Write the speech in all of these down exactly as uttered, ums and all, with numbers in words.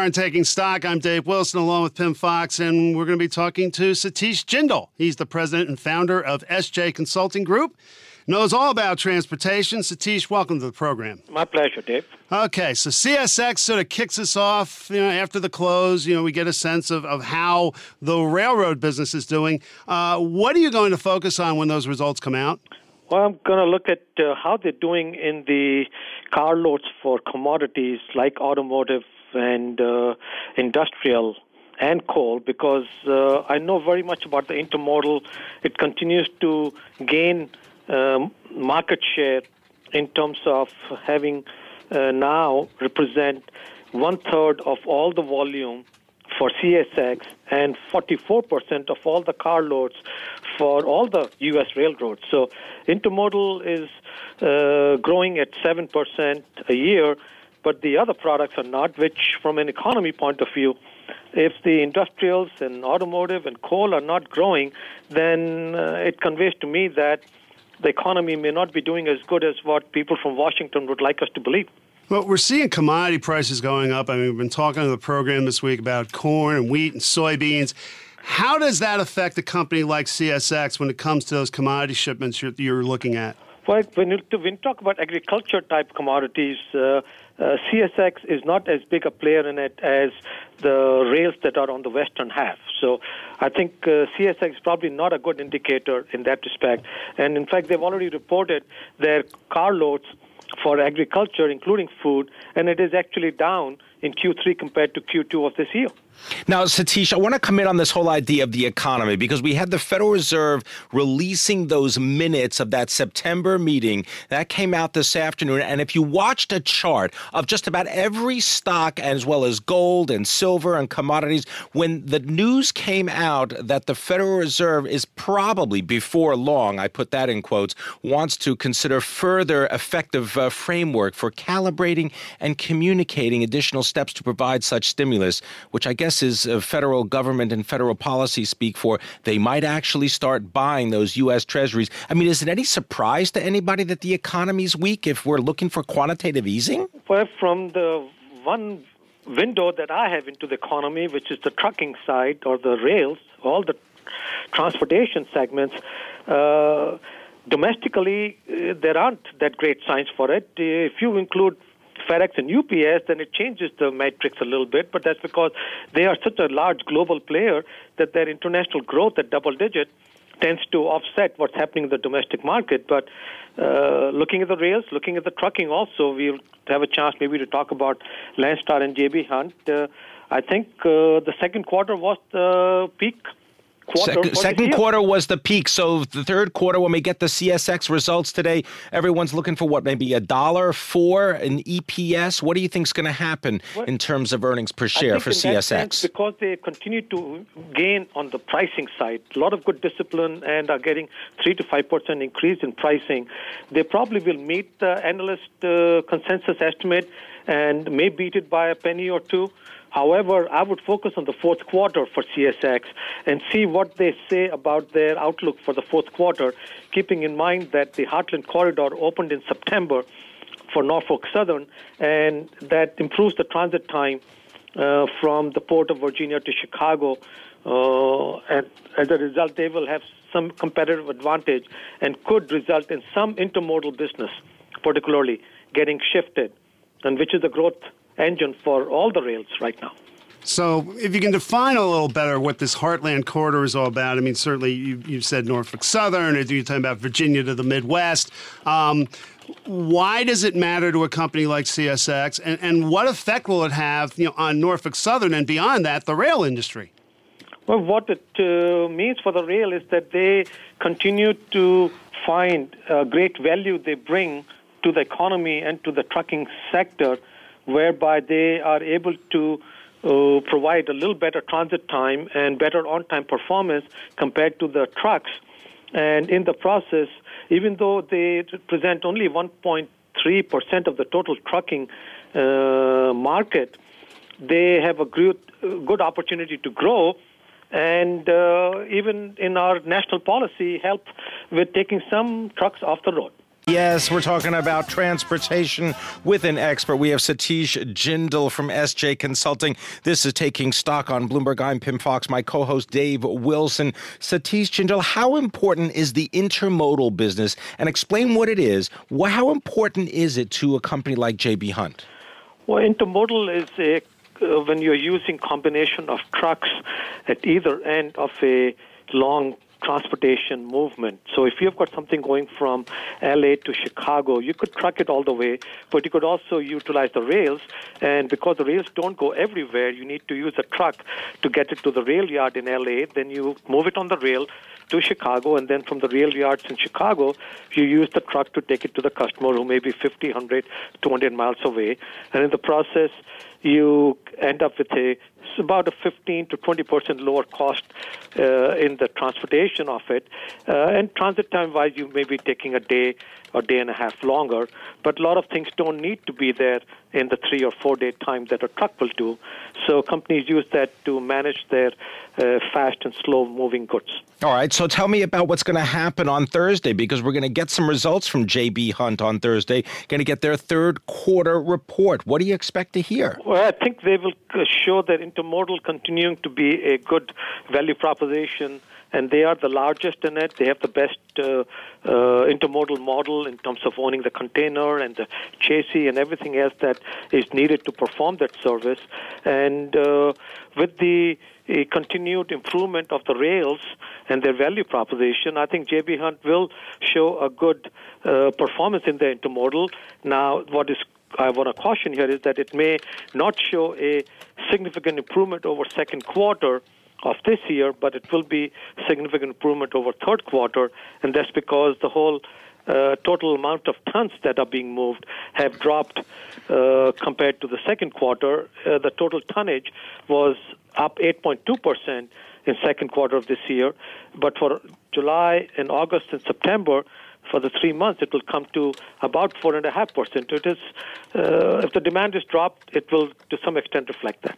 are in Taking Stock. I'm Dave Wilson along with Pim Fox, and we're going to be talking to Satish Jindal. He's the president and founder of S J Consulting Group. Knows all about transportation. Satish, welcome to the program. My pleasure, Dave. Okay, so C S X sort of kicks us off, you know, after the close. You know, we get a sense of, of how the railroad business is doing. Uh, what are you going to focus on when those results come out? Well, I'm going to look at uh, how they're doing in the car loads for commodities like automotive and uh, industrial and coal, because uh, I know very much about the intermodal. It continues to gain um, market share in terms of having uh, now represent one-third of all the volume for C S X and forty-four percent of all the car loads for all the U S railroads. So intermodal is uh, growing at seven percent a year, but the other products are not, which from an economy point of view, if the industrials and automotive and coal are not growing, then uh, it conveys to me that the economy may not be doing as good as what people from Washington would like us to believe. Well, we're seeing commodity prices going up. I mean, we've been talking on the program this week about corn and wheat and soybeans. How does that affect a company like C S X when it comes to those commodity shipments you're, you're looking at? Well, when you, when you talk about agriculture-type commodities, uh, uh, C S X is not as big a player in it as the rails that are on the western half. So I think uh, C S X is probably not a good indicator in that respect. And in fact, they've already reported their car loads for agriculture, including food, and it is actually down in Q three compared to Q two of this year. Now, Satish, I want to come in on this whole idea of the economy, because we had the Federal Reserve releasing those minutes of that September meeting. That came out this afternoon. And if you watched a chart of just about every stock, as well as gold and silver and commodities, when the news came out that the Federal Reserve is probably, before long, I put that in quotes, wants to consider further effective uh, framework for calibrating and communicating additional steps to provide such stimulus, which I guess is uh, federal government and federal policy speak for, they might actually start buying those U S treasuries. I mean, is it any surprise to anybody that the economy's weak if we're looking for quantitative easing? Well, from the one window that I have into the economy, which is the trucking side or the rails, all the transportation segments, uh, domestically, uh, there aren't that great signs for it. If you include FedEx and U P S, then it changes the matrix a little bit, but that's because they are such a large global player that their international growth at double digit tends to offset what's happening in the domestic market. But uh, looking at the rails, looking at the trucking also, we'll have a chance maybe to talk about Landstar and J B Hunt. Uh, I think uh, the second quarter was the peak Quarter second second quarter was the peak. So the third quarter, when we get the C S X results today, everyone's looking for what, maybe a dollar four in E P S. What do you think is going to happen well, in terms of earnings per share for C S X? Sense, because they continue to gain on the pricing side, a lot of good discipline, and are getting three to five percent increase in pricing. They probably will meet the analyst uh, consensus estimate and may beat it by a penny or two. However, I would focus on the fourth quarter for C S X and see what they say about their outlook for the fourth quarter, keeping in mind that the Heartland Corridor opened in September for Norfolk Southern, and that improves the transit time uh, from the Port of Virginia to Chicago. Uh, and as a result, they will have some competitive advantage and could result in some intermodal business, particularly getting shifted, and which is the growth engine for all the rails right now. So if you can define a little better what this Heartland Corridor is all about, I mean, certainly you, you've said Norfolk Southern, or you're talking about Virginia to the Midwest. Um, why does it matter to a company like C S X, and, and what effect will it have, you know, on Norfolk Southern and beyond that, the rail industry? Well, what it uh, means for the rail is that they continue to find uh, great value they bring to the economy and to the trucking sector, whereby they are able to uh, provide a little better transit time and better on-time performance compared to the trucks. And in the process, even though they represent only one point three percent of the total trucking uh, market, they have a good, good opportunity to grow, and uh, even in our national policy, help with taking some trucks off the road. Yes, we're talking about transportation with an expert. We have Satish Jindal from S J Consulting. This is Taking Stock on Bloomberg. I'm Pim Fox, my co-host Dave Wilson. Satish Jindal, how important is the intermodal business? And explain what it is. How important is it to a company like J B. Hunt? Well, intermodal is a, uh, when you're using combination of trucks at either end of a long transportation movement. So if you've got something going from L A to Chicago, you could truck it all the way, but you could also utilize the rails. And because the rails don't go everywhere, you need to use a truck to get it to the rail yard in L A. Then you move it on the rail to Chicago, and then from the rail yards in Chicago, you use the truck to take it to the customer who may be fifty, one hundred, two hundred miles away. And in the process, you end up with a it's about a fifteen to twenty percent lower cost uh, in the transportation of it. Uh, and transit time-wise, you may be taking a day or day and a half longer. But a lot of things don't need to be there in the three or four-day time that a truck will do. So companies use that to manage their uh, fast and slow-moving goods. All right, so tell me about what's going to happen on Thursday, because we're going to get some results from J B. Hunt on Thursday, going to get their third quarter report. What do you expect to hear? Well, I think they will show that intermodal continuing to be a good value proposition, and they are the largest in it. They have the best uh, uh, intermodal model in terms of owning the container and the chassis and everything else that is needed to perform that service. And uh, with the a continued improvement of the rails and their value proposition, I think J B. Hunt will show a good uh, performance in the intermodal. Now, what is I want to caution here is that it may not show a significant improvement over second quarter of this year, but it will be significant improvement over third quarter, and that's because the whole uh, total amount of tons that are being moved have dropped uh, compared to the second quarter. Uh, the total tonnage was up eight point two percent in second quarter of this year, but for July and August and September, for the three months, it will come to about four point five percent. It is, uh, if the demand is dropped, it will to some extent reflect that.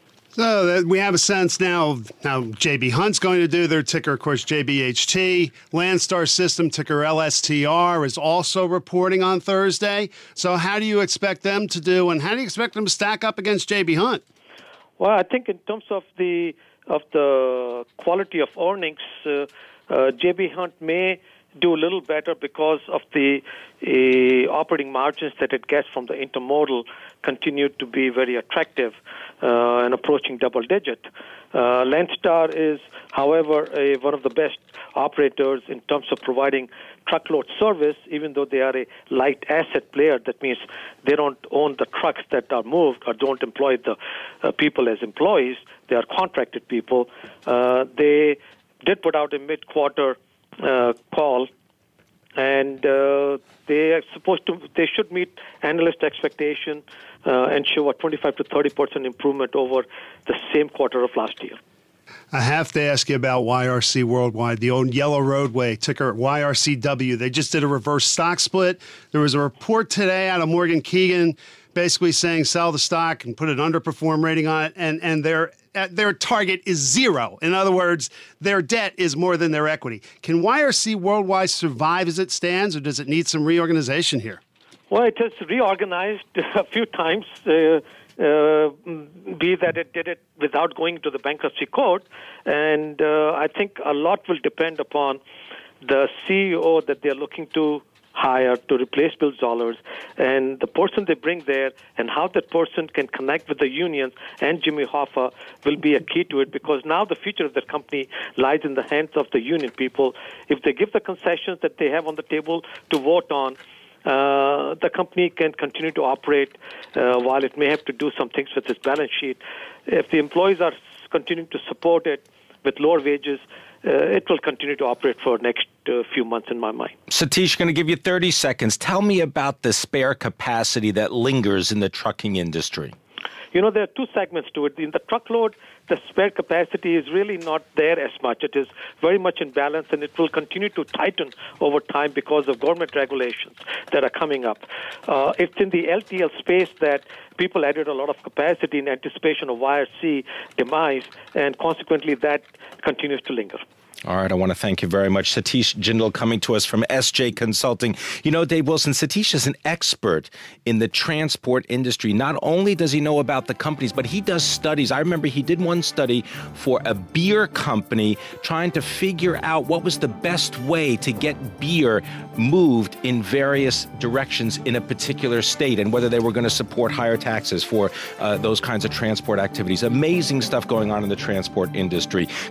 So we have a sense now of how J B. Hunt's going to do. Their ticker, of course, J B H T. Landstar System, ticker L S T R, is also reporting on Thursday. So how do you expect them to do, and how do you expect them to stack up against J B. Hunt? Well, I think in terms of the of the quality of earnings, uh, uh, J B. Hunt may do a little better because of the uh, operating margins that it gets from the intermodal continue to be very attractive uh, and approaching double digit. Uh, Landstar is, however, a, one of the best operators in terms of providing truckload service, even though they are a light asset player. That means they don't own the trucks that are moved or don't employ the uh, people as employees. They are contracted people. Uh, they did put out a mid-quarter Uh, call, and uh, they are supposed to. They should meet analyst expectation uh, and show a twenty-five to thirty percent improvement over the same quarter of last year. I have to ask you about Y R C Worldwide, the old Yellow Roadway, ticker Y R C W. They just did a reverse stock split. There was a report today out of Morgan Keegan basically saying sell the stock and put an underperform rating on it, and, and their their target is zero. In other words, their debt is more than their equity. Can Y R C Worldwide survive as it stands, or does it need some reorganization here? Well, it has reorganized a few times, uh, uh, be that it did it without going to the bankruptcy court, and uh, I think a lot will depend upon the C E O that they're looking to hire to replace Bill Zollars, and the person they bring there and how that person can connect with the unions and Jimmy Hoffa will be a key to it, because now the future of the company lies in the hands of the union people. If they give the concessions that they have on the table to vote on, uh, the company can continue to operate uh, while it may have to do some things with its balance sheet. If the employees are continuing to support it with lower wages, Uh, it will continue to operate for the next uh, few months in my mind. Satish, going to give you thirty seconds. Tell me about the spare capacity that lingers in the trucking industry. You know, there are two segments to it. In the truckload, the spare capacity is really not there as much. It is very much in balance, and it will continue to tighten over time because of government regulations that are coming up. Uh, it's in the L T L space that people added a lot of capacity in anticipation of Y R C demise, and consequently that continues to linger. All right, I want to thank you very much. Satish Jindal coming to us from S J Consulting. You know, Dave Wilson, Satish is an expert in the transport industry. Not only does he know about the companies, but he does studies. I remember he did one study for a beer company trying to figure out what was the best way to get beer moved in various directions in a particular state and whether they were going to support higher taxes for uh, those kinds of transport activities. Amazing stuff going on in the transport industry.